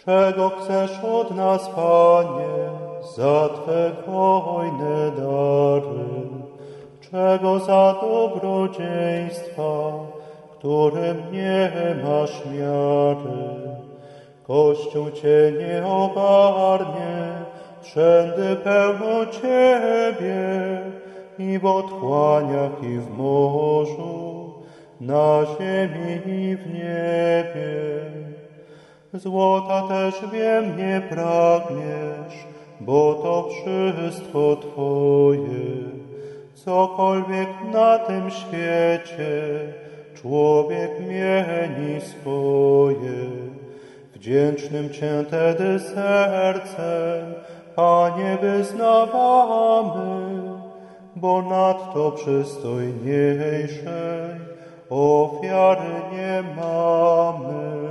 Czego chcesz od nas, Panie, za Twe hojne dary? Czego za dobrodziejstwa, którym nie masz miary? Kościół Cię nie ogarnie, wszędy pełno Ciebie, i w otchłaniach, i w morzu, na ziemi i w niebie. Złota też wiem nie pragniesz, bo to wszystko Twoje. Cokolwiek na tym świecie człowiek mieni swoje. Wdzięcznym Cię tedy sercem, Panie, wyznawamy, bo nadto przystojniejszej ofiary nie mamy.